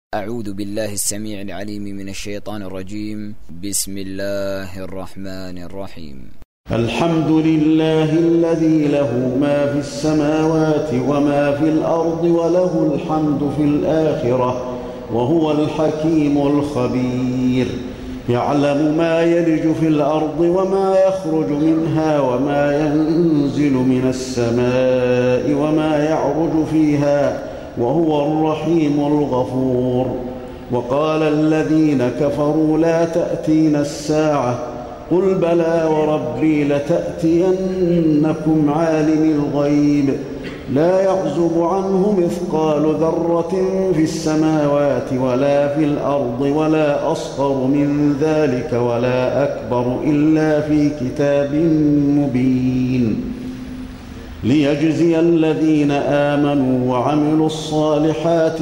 أعوذ بالله السميع العليم من الشيطان الرجيم. بسم الله الرحمن الرحيم. الحمد لله الذي له ما في السماوات وما في الأرض وله الحمد في الآخرة وهو الحكيم الخبير. يعلم ما يلج في الأرض وما يخرج منها وما ينزل من السماء وما يعرج فيها وهو الرحيم الغفور. وقال الذين كفروا لا تأتينا الساعة قل بلى وربي لتأتينكم عالم الغيب لا يعزب عنه مثقال ذرة في السماوات ولا في الأرض ولا أصغر من ذلك ولا أكبر إلا في كتاب مبين ليجزي الذين آمنوا وعملوا الصالحات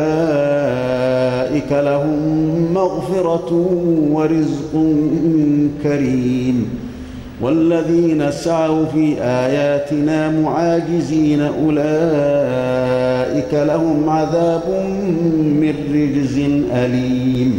أولئك لهم مغفرة ورزق كريم. والذين سعوا في آياتنا معاجزين أولئك لهم عذاب من رجز أليم.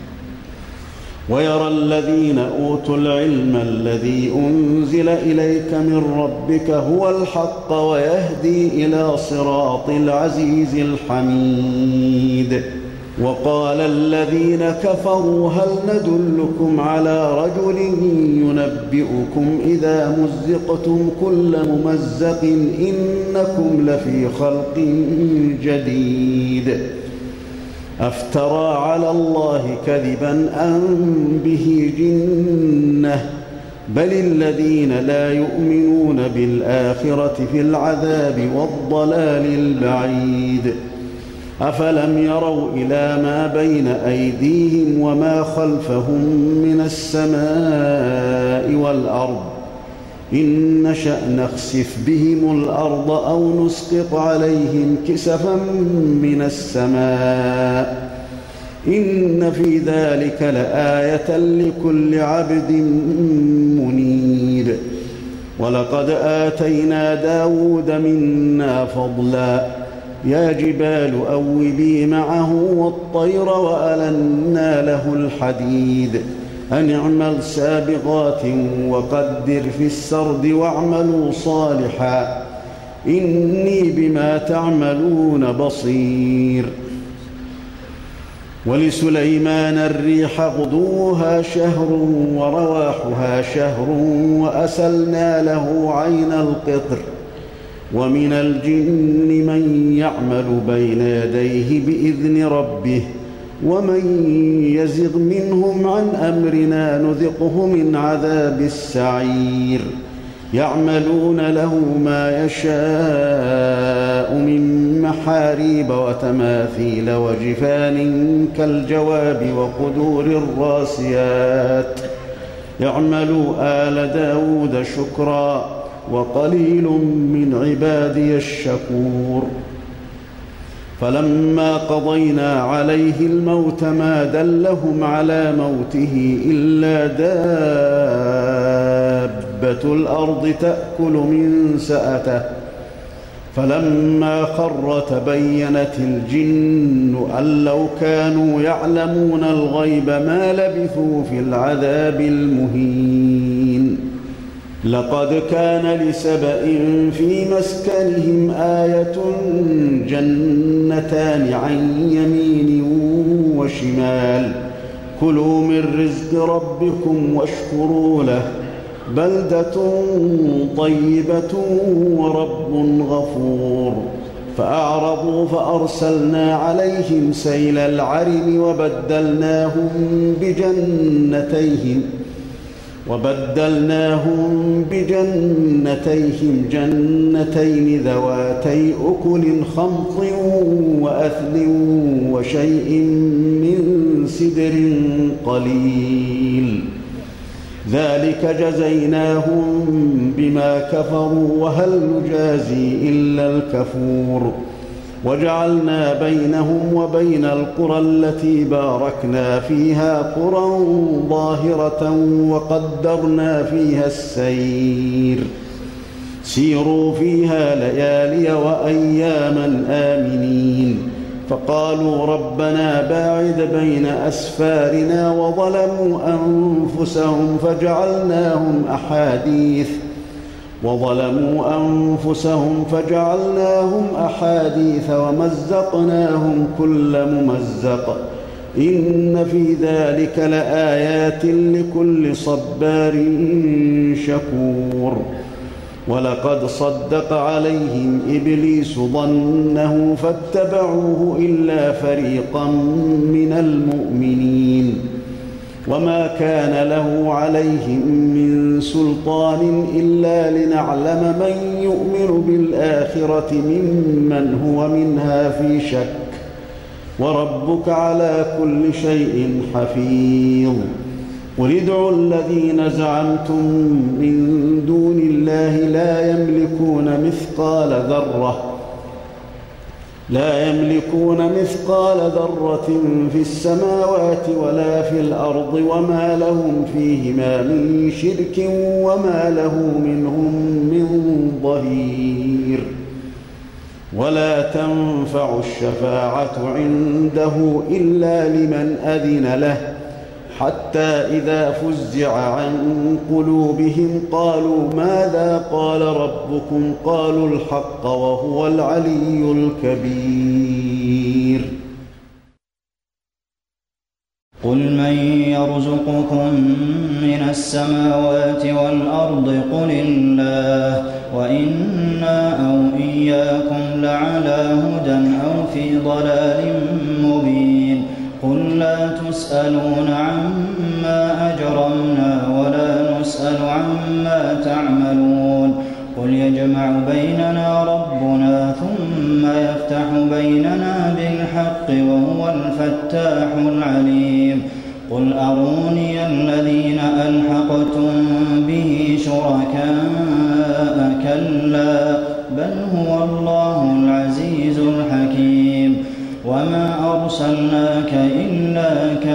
ويرى الذين أوتوا العلم الذي أنزل إليك من ربك هو الحق ويهدي إلى صراط العزيز الحميد. وقال الذين كفروا هل ندلكم على رجل ينبئكم إذا مزقتم كل ممزق إنكم لفي خلق جديد أفترى على الله كذبا أم به جنة بل الذين لا يؤمنون بالآخرة في العذاب والضلال البعيد. أفلم يروا إلى ما بين أيديهم وما خلفهم من السماء والأرض إن نشأ نخسف بهم الأرض أو نسقط عليهم كسفا من السماء إن في ذلك لآية لكل عبد منيب. ولقد آتينا داود منا فضلا يا جبال أوبي معه والطير وألنا له الحديد أن اعمل سابغات وقدر في السرد واعملوا صالحا إني بما تعملون بصير. ولسليمان الريح غدوها شهر ورواحها شهر وأسلنا له عين القطر ومن الجن من يعمل بين يديه بإذن ربه ومن يزغ منهم عن أمرنا نذقه من عذاب السعير. يعملون له ما يشاء من محاريب وتماثيل وجفان كالجواب وقدور الراسيات. يعملوا آل داود شكرا وقليل من عبادي الشكور. فلما قضينا عليه الموت ما دلهم على موته إلا دابة الأرض تأكل من سأته فلما خر تبينت الجن أن لو كانوا يعلمون الغيب ما لبثوا في العذاب المهين. لقد كان لسبإ في مسكنهم آية جنتان عن يمين وشمال كلوا من رزق ربكم واشكروا له بلدة طيبة ورب غفور. فأعرضوا فأرسلنا عليهم سيل العرم وبدلناهم بجنتيهم جنتين ذواتي أكل خمط وأثل وشيء من سدر قليل ذلك جزيناهم بما كفروا وهل نجازي إلا الكفور. وجعلنا بينهم وبين القرى التي باركنا فيها قرى ظاهرة وقدرنا فيها السير سيروا فيها ليالي وأياما آمنين فقالوا ربنا باعد بين أسفارنا وظلموا أنفسهم فجعلناهم أحاديث ومزقناهم كل ممزق إن في ذلك لآيات لكل صبار شكور ولقد صدق عليهم إبليس ظنه فاتبعوه إلا فريقا من المؤمنين وما كان له عليهم من سلطان إلا لنعلم من يؤمن بالآخرة ممن هو منها في شك وربك على كل شيء حفيظ قل ادعوا الذين زعمتم من دون الله لا يملكون مثقال ذرة في السماوات ولا في الأرض وما لهم فيهما من شرك وما له منهم من ظهير ولا تنفع الشفاعة عنده إلا لمن أذن له حتى إذا فزع عن قلوبهم قالوا ماذا قال ربكم قالوا الحق وهو العلي الكبير قل من يرزقكم من السماوات والأرض قل الله وإنا أو إياكم لعلى هدى أو في ضلال مبين قل لا تسألون عما أجرمنا ولا نسأل عما تعملون قل يجمع بيننا ربنا ثم يفتح بيننا بالحق وهو الفتاح العليم قل أروني الذين ألحقتم به شركاء كلا بل هو الله العزيز الحكيم وما أرسلناك إلا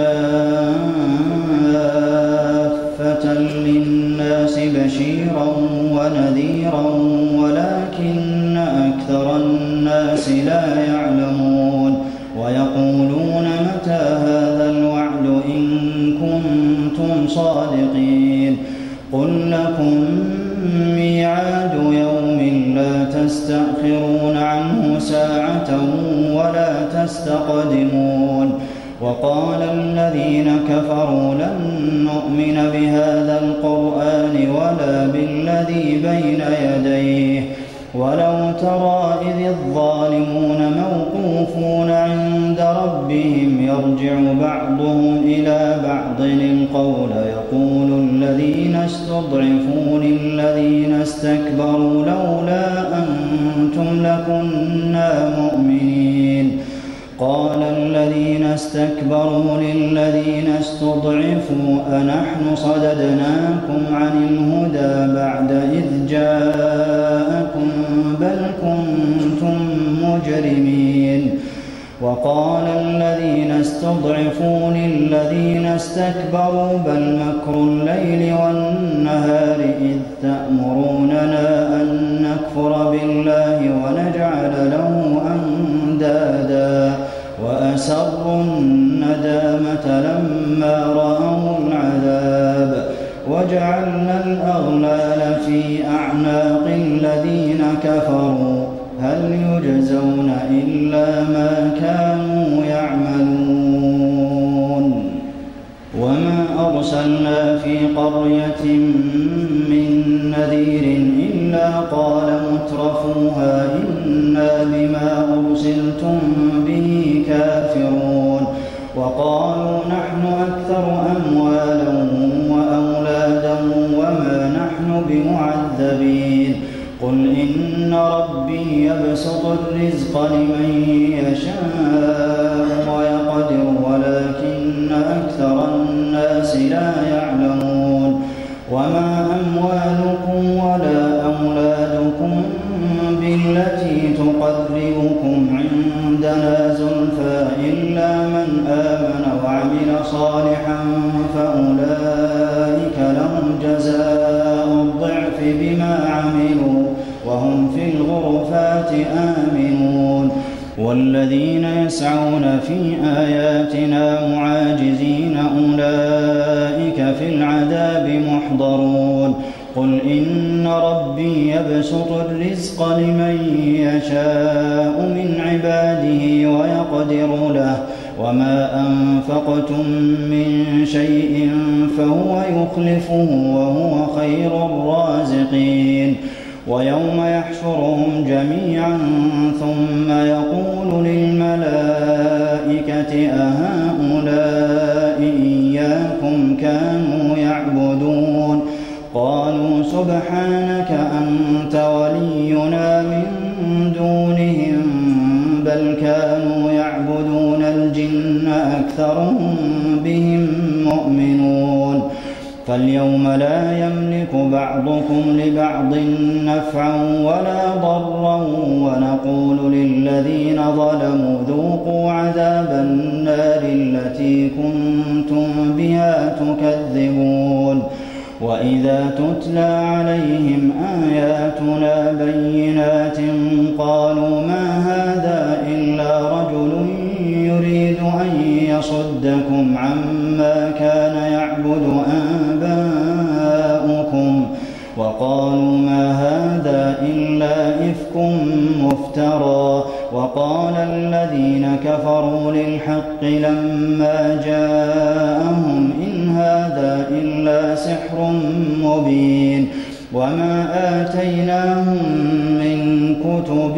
كافة للناس بشيرا ونذيرا ولكن أكثر الناس لا يعلمون ويقولون متى هذا الوعد إن كنتم صادقين قل لكم ميعاد يوم لا تستأخرون عنه ساعة ولا تستقدمون وقال الذين كفروا لن نؤمن بهذا القرآن ولا بالذي بين يديه ولو ترى إذ الظالمون موقوفون عند ربهم يرجع بعضهم إلى بعض القول يقول الذين استضعفوا للذين استكبروا لولا أنتم لكنا مؤمنين قال الذين استكبروا للذين استضعفوا أنحن صددناكم عن الهدى بعد إذ جاءكم بل كنتم مجرمين وقال الذين استضعفوا للذين استكبروا بل مكر الليل والنهار إذ تأمروننا أن نكفر بالله ونجعل له أندادا وأسروا الندامة لما رأوا العذاب وجعلنا الأغلال في أعناق الذين كفروا هل يجزون إلا ما كانوا يعملون وما أرسلنا في قرية من نذير إلا قال مترفوها إنا بما أرسلتم به كافرون وقالوا نحن أكثر أموالا وأولادا وما نحن بمعذبين قل إن ربي يبسط الرزق لمن يشاء ويقدر ولكن أكثر الناس لا يعلمون وما أموالكم ولا أولادكم بالتي تقربكم عندنا زلفى إلا من آمن وعمل صالحا فأولئك لهم جزاء الضعف بما عملوا وهم في الغرفات آمنون والذين يسعون في آياتنا معاجزين أولئك في العذاب محضرون قل إن ربي يبسط الرزق لمن يشاء من عباده ويقدر له وما أنفقتم من شيء فهو يخلفه وهو خير الرازقين ويوم يحشرهم جميعا ثم يقول للملائكة أهؤلاء إياكم كانوا يعبدون قالوا سبحانك أنت ولينا من دونهم بل كانوا يعبدون الجن أكثرهم بهم مؤمنون فاليوم لا يملك بعضكم لبعض نفعا ولا ضرا ونقول للذين ظلموا ذوقوا عذاب النار التي كنتم بها تكذبون وإذا تتلى عليهم آياتنا بينات قالوا ما هذا إلا رجل يريد أن يصدكم عما كان يعبد آباؤكم وقالوا ما هذا إلا إفك مفترى وقال الذين كفروا للحق لما جاءهم إن هذا إلا سحر مبين وما آتيناهم من كتب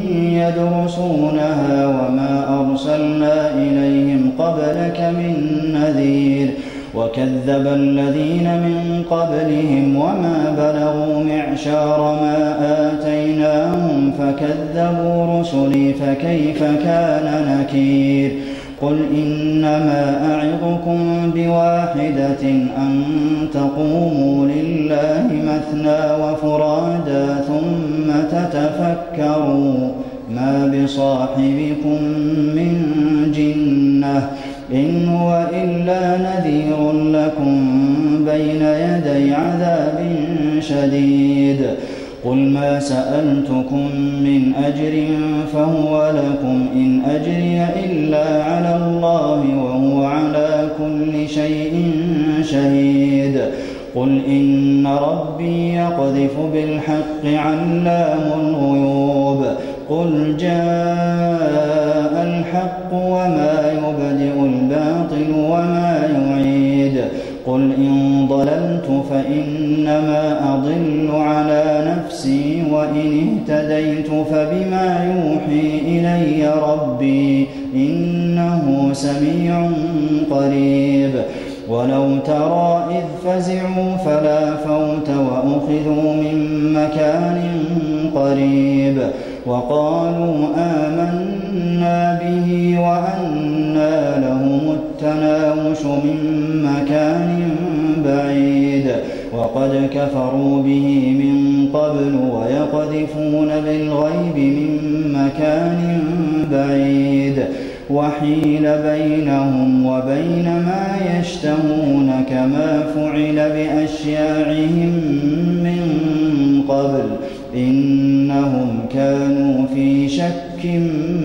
يدرسونها وما أرسلنا إليهم قبلك من نذير وكذب الذين من قبلهم وما بلغوا معشار ما آتيناهم فكذبوا رسلي فكيف كان نكير قل إنما أعظكم بواحدة أن تقوموا لله مثنى وفرادا ثم تتفكروا ما بصاحبكم من جنة إن هو إلا نذير لكم بين يدي عذاب شديد قل ما سألتكم من أجر فهو لكم إن أجري إلا على الله وهو على كل شيء شهيد قل إن ربي يقذف بالحق علام الغيوب قل جاء الحق وما يبدئ الباطل وما يعيد قل إن ضللت فإنما أضل على نفسي وإن اهتديت فبما يوحي إلي ربي إنه سميع قريب ولو ترى إذ فزعوا فلا فوت وأخذوا من مكان قريب وقالوا آمنا به وأنى لهم التناوش من مكان بعيد وقد كفروا به من قبل ويقذفون بالغيب من مكان بعيد وحيل بينهم وبين ما يشتهون كما فعل بأشياعهم من قبل إنهم كانوا في شك